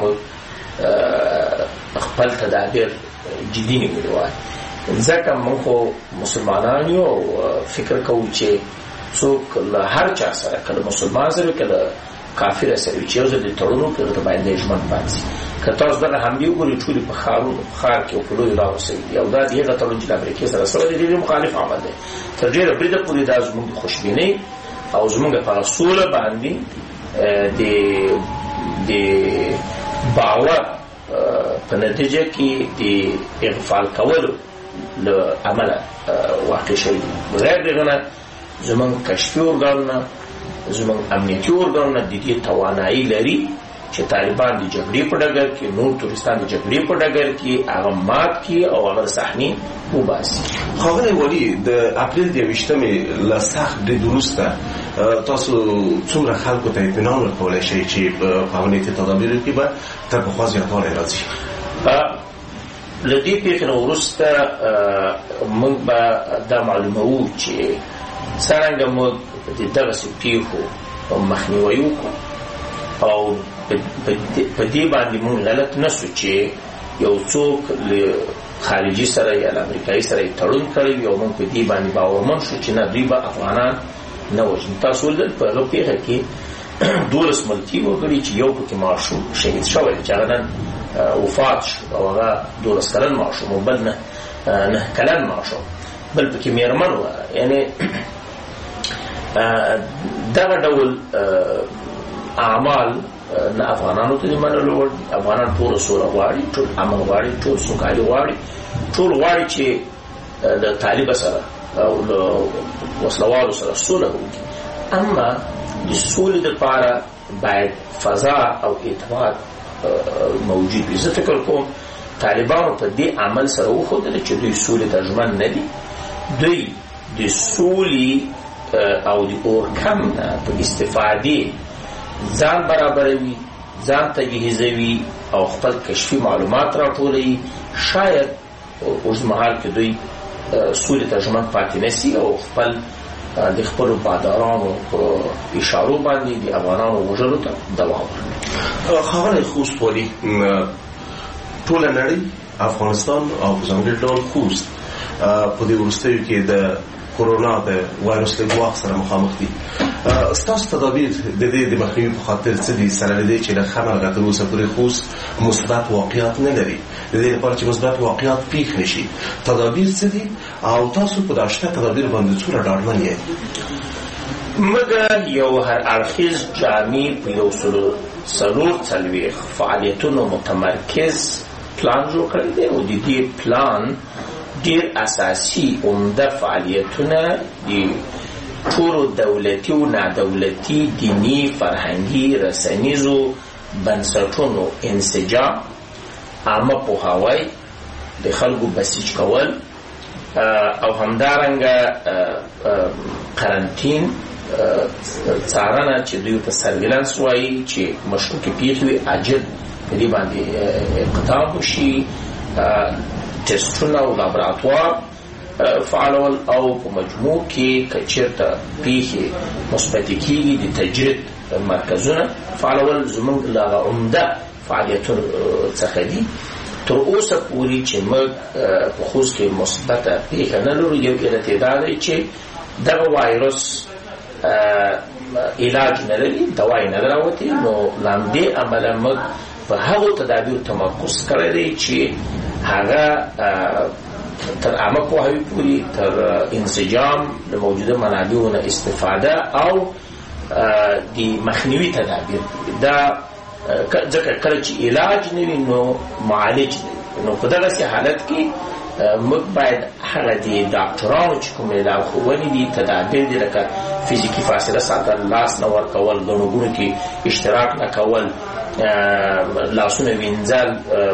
S15: خپل تدابیر جدي نیولي وای، ځکه موږ خو مسلمانان یو او فکر کوو چې څوک له هر چا سره، کله مسلمان سره کله کافر سره چې یو ځل د تړون وکړي ته باید د ژوند پاتې. که تاسو دغه حملې وګورئ ټولې په ښارونو ښار کې او په لویو لارو سوي دي او دا د هغه تړون چې د امریکې سره سوی دی ډېر مخالف عمل دی. تر ډېره بریده پورې دا زموږ د خوشبینۍ او زموږ په سوله باندې د د باور په نتیجه کې د اغفال کولو له عمله واقع شوي دي. بغیر دغه نه زموږ کشفي ارګانونه، زموږ امنیتي ارګانونه د دې توانایي لري چې طالبان د جګړې په ډګر کې، نور تورستان د جګړې په ډګر کې هغه مات کړي او هغه صحنې وباسي.
S16: ښاغلی والي، د اپریل د یوویشتمې له سخت برید وروسته تاسو څومره خلکو ته اطمینان ورکولی شئ چې په امنیتي تدابیرو کې به تر پخوا زیاتوالی راځي؟
S15: له دې پیښې نه وروسته موږ به دا معلوموو چې څرنګه موږ د دغسې پیښو مخنیوی وکړو او په دې باندې موږ غلط نه سو چې یو څوک له خارجي سره یا له امریکایي سره یې تړون کړی وي او موږ په دې باندې باورمن شو چې نه، دوی به افغانان نه وژني. تاسو ولیدل په هغه پیښه کې دولس ملکي وګړي چې یو پکې ماشوم شهید شوی چې هغه نن وفات شو او هغه دولس کلن ماشوم او بل نه نه کلن ماشوم، بل پکې میرمن وه. یعنې دغه ډول اعمال نه افغانانو ته د منلو وړ دي. افغانان ټوله سوله غواړي، ټول امن غواړي، ټول سوکالي غواړي، ټول غواړي چې د طالب سره او له وسلوالو سره سوله وکړي. اما د سولې دپاره باید فضا او اعتماد موجود وي. زه فکر کوم طالبانو په دې عمل سره وښودله چې دوی سولې ته ژمن نه دي. دوی د سولې او د اورکم نه په استفادې ځان برابروي، ځان تجهیزوي او خپل کشفي معلومات راټولوي. شاید اوږدمهال کې دوی سولې ته ژمن پاتې نه سي او خپل د خپلو بادارانو په اشارو باندې د افغانانو وژلو ته دوام ورکړي.
S16: ښاغلی خوست والي، ټوله نړۍ، افغانستان او په ځانګړي ډول خوست په دې وروستیو کې د کورونا د وایرس له ګواښ سره مخامخ دي. ستاسو تدابیر د دې د مخنیوي په خاطر څه دي، سره له دې چې له خمرغه تر اوسه پورې خوست مثبت واقعیات نه لري؟ د دې لپاره چې مثبت واقعیات پیښ نه شي تدابیر څه دي او تاسو په دا شته تدابیر باندې څومره ډاډمن یئ؟
S15: موږ یو هر اړخیز جامع په یو سلو څلور څلوېښت فعالیتونو متمرکز پلان جوړ کړی دی او د دې پلان ډېر اساسي عمده فعالیتونه دي. ټولو دولتي او نادولتي، دیني، فرهنګي، رسنیزو بنسټونو انسجام، عامه پوهاوی، د خلکو بسیج کول او همدارنګه قرنطین څارنه چې دوی په سرویلانس وایي چې مشکوکې پیښې وي عاجل په دې باندې اقدام وشي، ټسټونه او لابراتوار فعالول او په مجموع کې که چېرته پیښې مثبتې کېږي د تجرید مرکزونه فعالول زموږ له عمده فعالیتونو څخه دي. تر اوسه پورې چې موږ په خوست کې مثبته پیښه نه لرو. یو علت یې دا دی چې دغه وایرس علاج نه لري، دوا یې نه راوتې، نو لامدې عمله موږ په هغو تدابیر تمرکز کړی دی چې هغه تر عامه پوهاوي پورې، تر انسجام د موجوده منابعو نه استفاده او د مخنیوي تدابیر. دا ځکه کله چې علاج نه وي نو معالج نه وي، نو په دغسې حالت کې موږ باید هغه د ډاکټرانو چې کومې لارښوونې دي، تدابیر دي، لکه فزیکي فاصله ساتل، لاس نه ورکول، ګڼو ګوڼو کې اشتراک نه کول، لاسونه وینځل،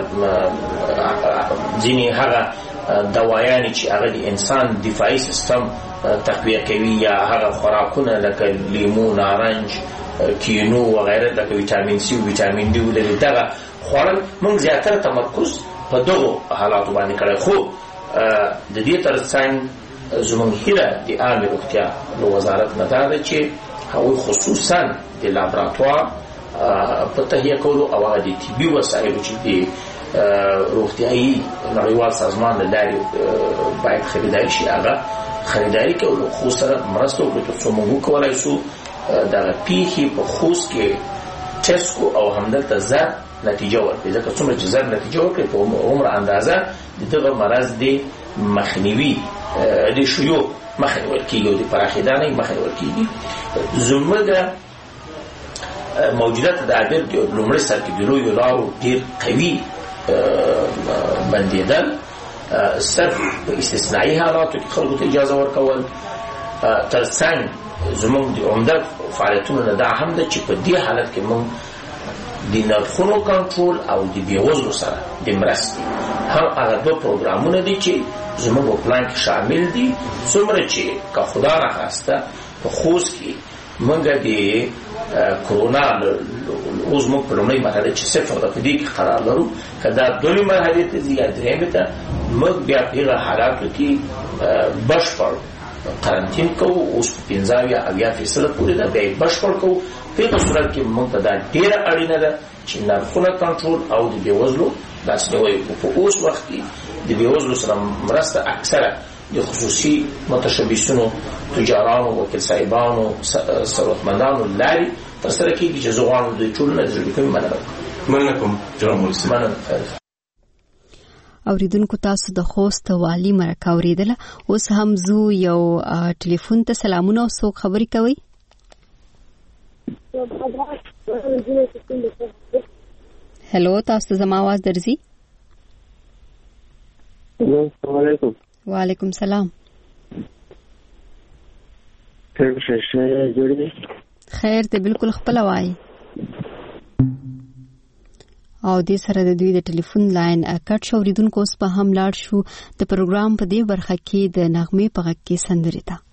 S15: ځینې هغه دوایانې چې هغه د انسان دفاعي سیستم تقویه کوي، یا هغه خوراکونه لکه لیمو، نارنج، کینو وغیره، لکه ویټامین سی او ویټامین ډي ولري، دغه خوړل موږ زیاتره تمرکز په دغو حالاتو باندې کړی. خو د دې ترڅنګ زموږ هیله د عامې روغتیا له وزارت نه دا ده چې هغوی خصوصا د لابراتوار په تهیه کولو او هغه د طبي وسایلو چې د روغتیایي نړیوال سازمان له لارې باید خریداري شي، هغه خریداري کولو خو سره مرسته وکړو تر څو موږ وکولی شو دغه پیښې په خوست کې ټسټ کو او همدلته زر نتیجه ورکړي. ځکه څومره چې زر نتیجه ورکړي په عمر اندازه د دغه مرض د مخنیوي د شیوع مخه نیول کېږي او د پراخېدا نه مخه نیول کېږي. زموږ موجوده تدابیر د لومړي سر کې د لویو لارو ډېر قوي بندېدل، صرف په استثنایي حالاتو کې خلکو ته اجازه ورکول. تر څنګ زموږ د عمده فعالیتونو نه دا هم ده چې په دې حالت کې موږ د نرخونو کنټرول او د بېوزلو سره د مرستې هم هغه دوه پروګرامونه دي چې زموږ په پلان کې شامل دي. څومره چې که خدا نخواسته په خوست کې موږ د کرونا اوس موږ په لومړۍ مرحله چې صفر ده په دې کې قرار لرو، که دا دویمې مرحلې ته ځي یا درېیمې ته، موږ بیا په هغه حالاتو کې بشپړ قرنطین کوو. اوس په پنځه اویا اویا فیصده پورې ده، بیا یې بشپړ کوو. په هغه صورت کې موږ ته دا ډېره اړینه ده چې نرخونه کنټرول او د بېوزلو لاسنیوی وکړو. په اوس وخت کې د بېوزلو سره مرسته اکثره د خصوصي متشبثینو، تجارانو، وکیل صاحبانو، ثروتمندانو لارې ترسره کېږي چې زه غواړم دوی ټولو نه د زړه کومې مننه وکړم.
S16: مننه کوم جناب مولوي صاحب.
S15: مننه.
S1: اوریدونکو تاسو د خوست والي مرکه اوریدله. اوس هم زو یو ټلیفون ته سلامونه او څوک خبرې کوي؟ هلو، تاسو ته زما आवाज درځي؟
S17: السلام علیکم.
S1: وعلیکم سلام.
S17: خیر شه جوړ دي؟
S1: خیر ته بالکل خپل وای. او د سره د دوی د ټلیفون لاین کټ شو. اوریدونکو اوس په هم لاړ شو د پروګرام په دې برخه کې د نغمې په غږ کې سندرې ته.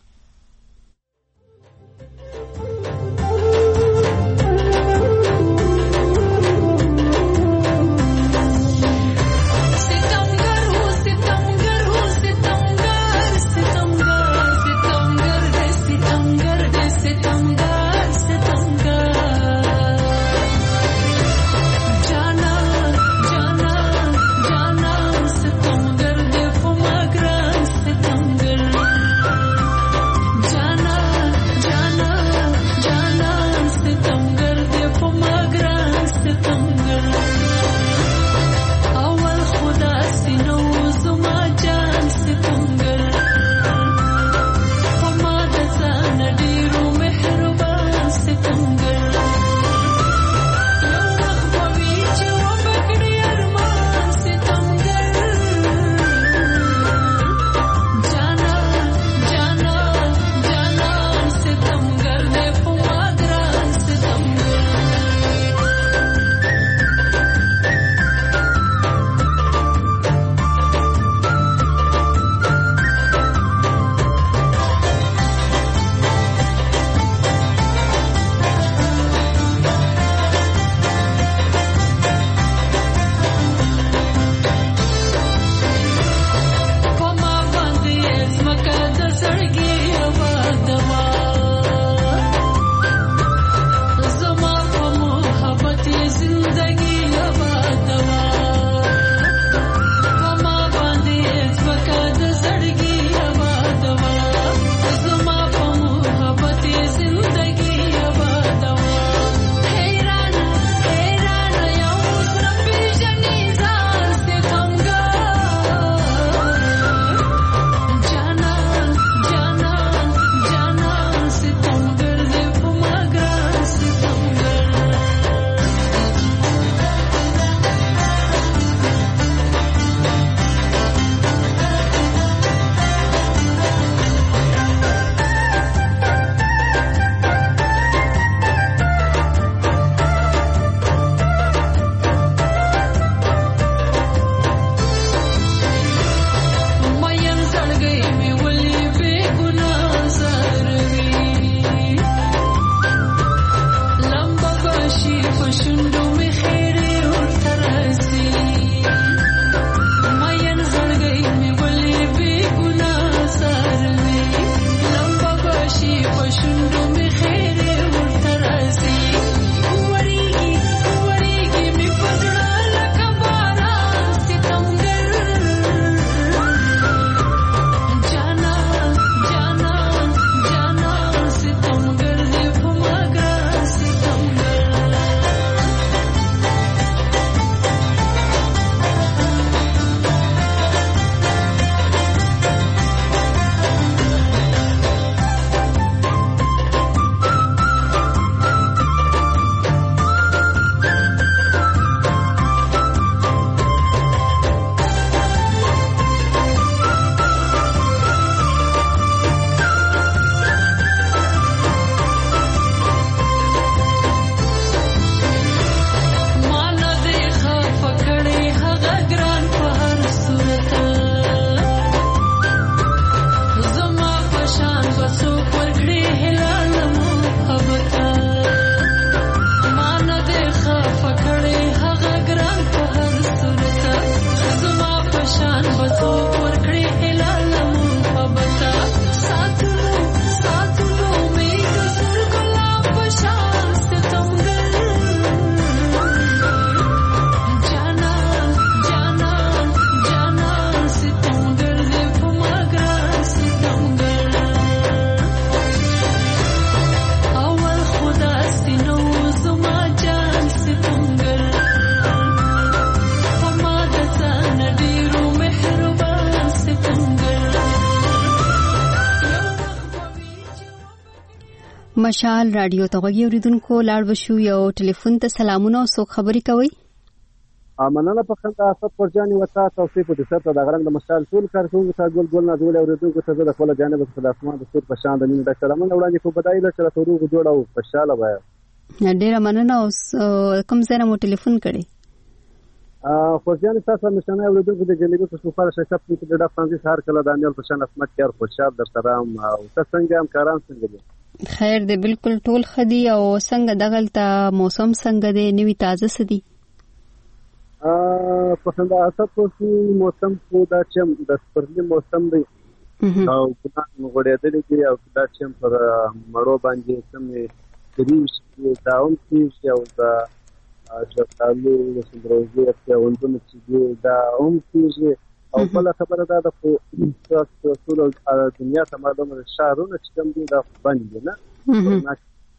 S1: مشال رادیو ته غوږی اوریدونکو لاړ بشو یو ټلیفون ته سلامونه او سو خبري کوي
S18: مننه په خندا اسد پرجاني وتا توصیف د ست د غرنګ د مشال ټول کارکونکو ته ګل ګل نه ډول اوریدونکو ته د خپل جانب څخه د اسمان د صورت په شان د مين د سلامونه وړاندې په بدایله چې تاسو روغ جوړ او خوشاله وای
S1: ډیره مننه او کوم ځای مو ټلیفون کړی
S18: ا خوځان تاسو نشانه اوریدونکو د جنګي په سفر شکایت په ډډه فرانسیس هر کله دانیل په شان اسمت کار خوشاله در سره او تاسو څنګه هم کاران څنګه دي
S1: خیر دی بالکل ټول خدي او څنګه دغلته موسم څنګه دی نوی تازه سدي
S18: ا په څنګه اساس په موسم کو دا چې د سپرلی موسم دی او په غوړېدل کې او دا چې پر مړو باندې سمې دریش دا هم چې او دا شتالو د سندروزي په وندونو چې دا هم چې او بل خبره دا د ټول دنیا ته معلومه شهرونه چې کوم دي دا باندې نه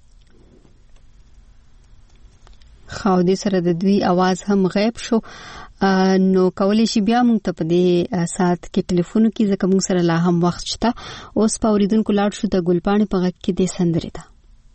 S1: خو دې سره د دوی आवाज هم غیب شو نو کولای شي بیا موږ ته په دې سات کې ټلیفون کې ځکه موږ سره لا هم وخت شته اوس په اوریدونکو لاړ شو د ګلپاڼې په غږ کې د سندرې ده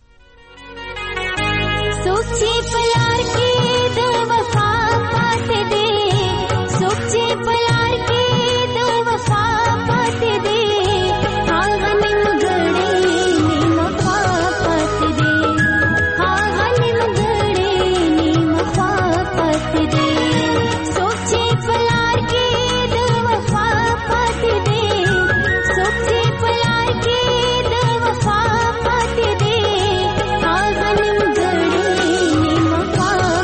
S19: سوچي پلار کې د وفا پاتې دي سوچي پلار کې د وفا پاتې دي هغه نیم غړې نیم وفا پاتې دي هغه نیم غړې نیم وفا پاتې دي سوچي پلار کې د وفا پاتې دي سوچي پلار کې د وفا پاتې دي هغه نیم غړې نیم وفا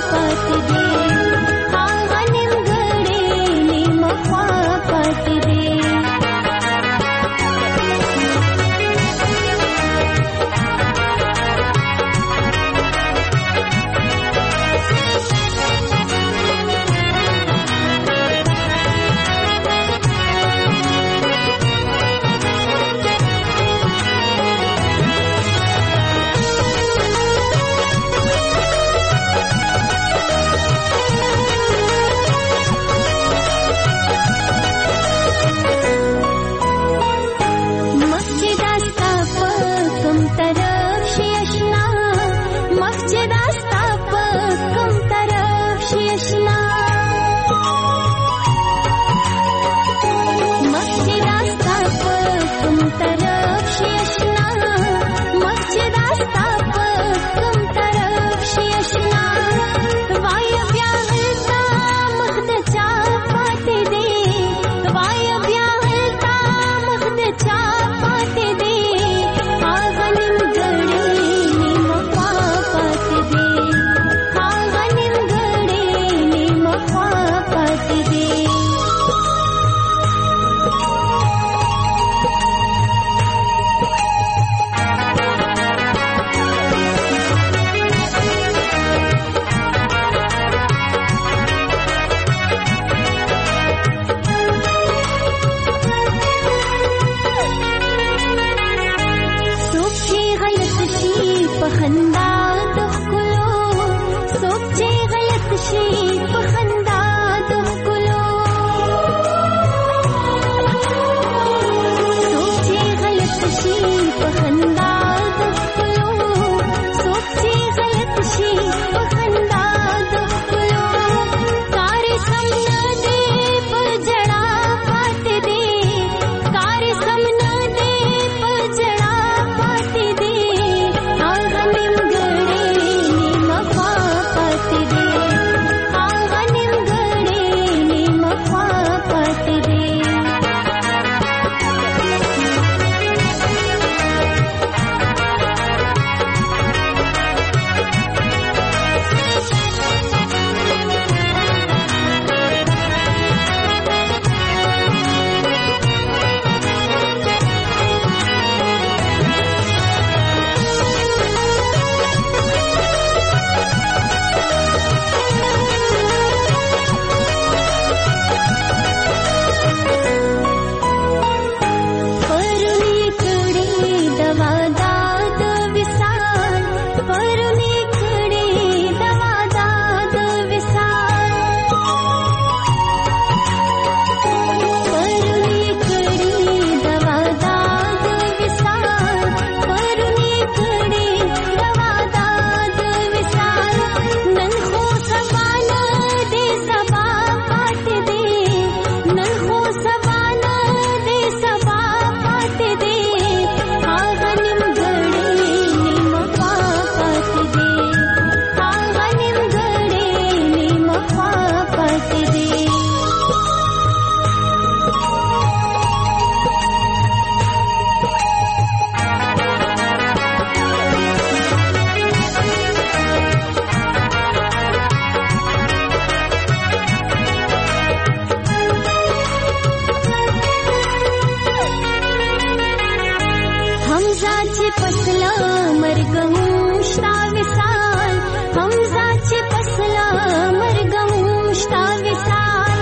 S19: हमजाचे पसला मरगहूं श्ता विसाल हमजाचे पसला मरगहूं श्ता विसाल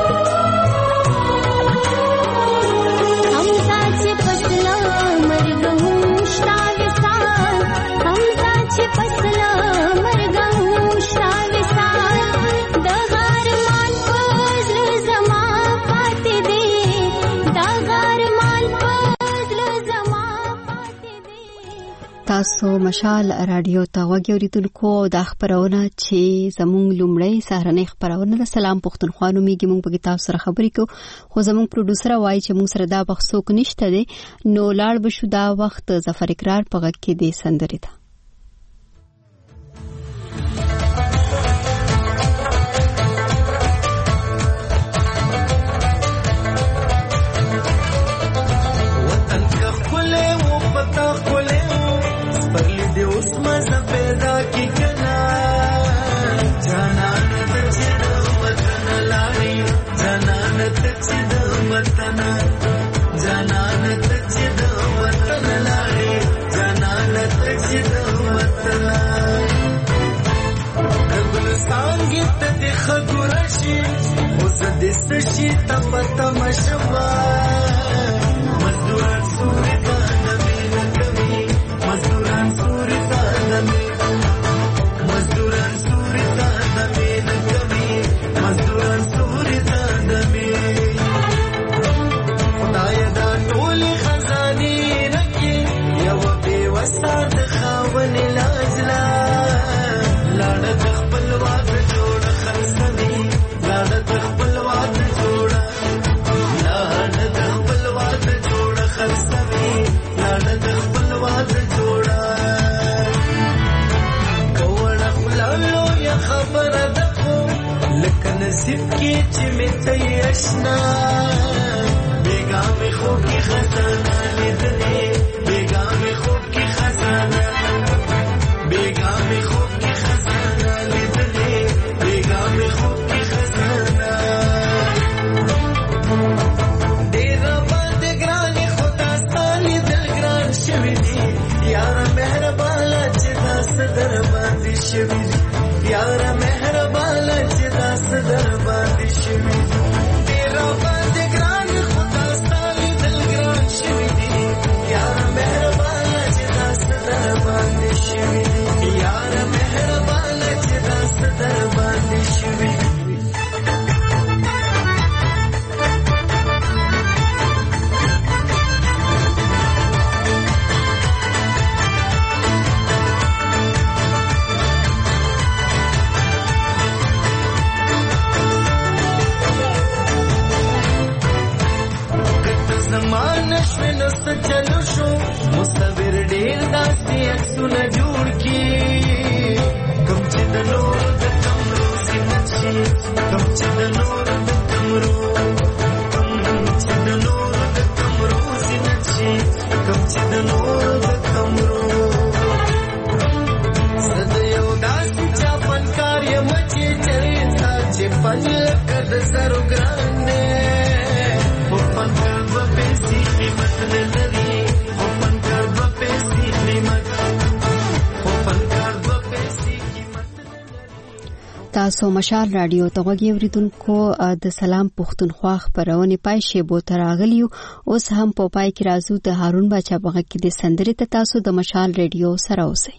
S19: हमजाचे पसला मरगहूं श्ता विसाल हमजाचे पसला मरगहूं श्ता विसाल दगार मान पजल जमा पाते दे दगार मान पजल जमा
S1: تاسو مشال رادیو ته وګورئ د خبرونه چې زموږ لومړی سهارنۍ خبرونه د سلام پښتونخوا نومېږي. موږ به تاسو سره خبرې کوو خو زموږ پروډوسر وایي چې موږ سره دا وخت څوک نشته دی نو لاړ بشو دا وخت ظفر اقرار په غږ کې دی سندرې ده.
S12: سشي تپتا مشوا مزدوران سوري تانمي نکمي مزدوران سوري تانمي مزدوران سوري تانمي نکمي مزدوران سوري تانمي خدای دا ټول خزاني رکي یو بي وسات خاون لاجلا لاړ د خپل واک جوړ خلصني لاړ د خپل واک نصیب کی چې مې ته آشنا بیګا مې خوب کې خزانه لیدلې بیګا مې خوب کې خزانه بیګا مې خوب کې خزانه لیدلې بیګا مې خوب کې خزانه ډېر باندې ګران خدا ستاني دل ګران شوی دی یار مهربان چې داس در باندې شوی دی یار مهربان چې داس در باندې شوی ډېر باندې ګران خدا ستاني دل ګران شوی دی یار مهربان چې داس در باندې شوی دی یار مهربان چې داس در باندې شوی چلو شو مصور ډیر داسې عکسونه جوړ کی کوم چې د نور د کمرو زینت شي کوم چې د نور د کمرو کوم چې د نور د کمرو زینت شي کوم چې د نور د کمرو زد یو داسې چا فنکار یم چې چرې چې فن لکه د زرو ګران دی خو فنکار به پیسې قیمت نه لري خو فنکار به پیسې قیمت خو فنکار به پیسې قیمت نه لري.
S1: تاسو مشال رادیو ته وګورئ د سلام پښتونخوا خبرونه پای شی بو تراغلیو اوس هم په پای کې راځو د هارون بچا بغه کې د سندرې ته تاسو د مشال رادیو سره اوسئ.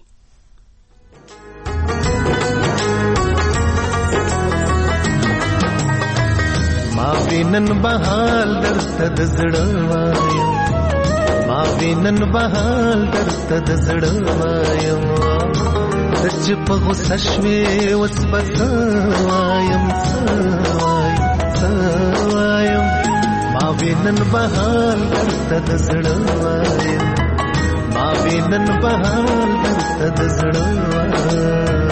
S12: ما وینن بهال درته د زړه وایم ما وینن بهال درته د زړه وایم چې په غوسه شوې اوس به څه وایم څه وایم څه وایم ما وینن بهال درته د زړه وایم ما وینن بهال درته د زړه وایم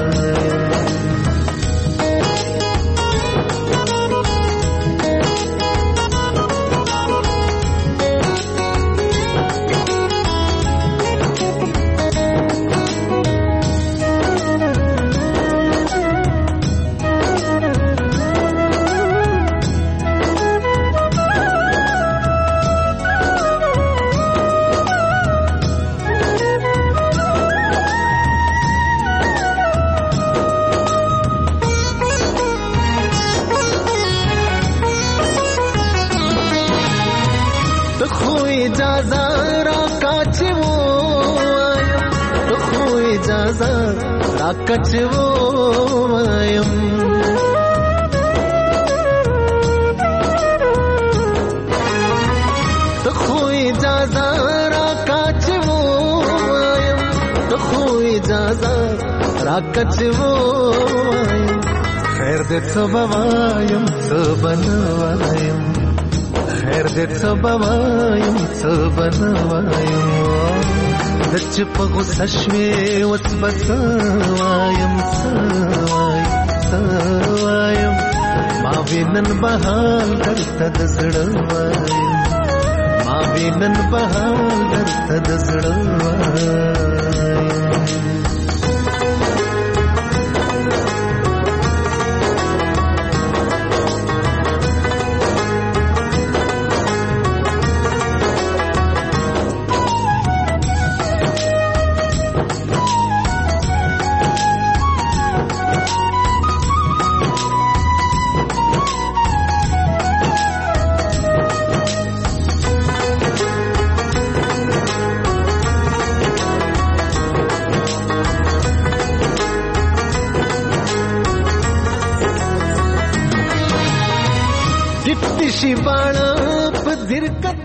S12: اجازه را کاچو خو اجازه را کچو وایم ته خو اجازه را کچو وایم ته خو اجازه را کچو وایم خیر دې څه بوایم څه بنوایم خیر دې څه بوایم څه بنوایم د چې په غوسه شوې اوس به څه وایم څه وایم څه وایم ما وینن به حال درته د زړه وایم ما وینن به حال درته د زړه وایم شي باڼه په دیر کټ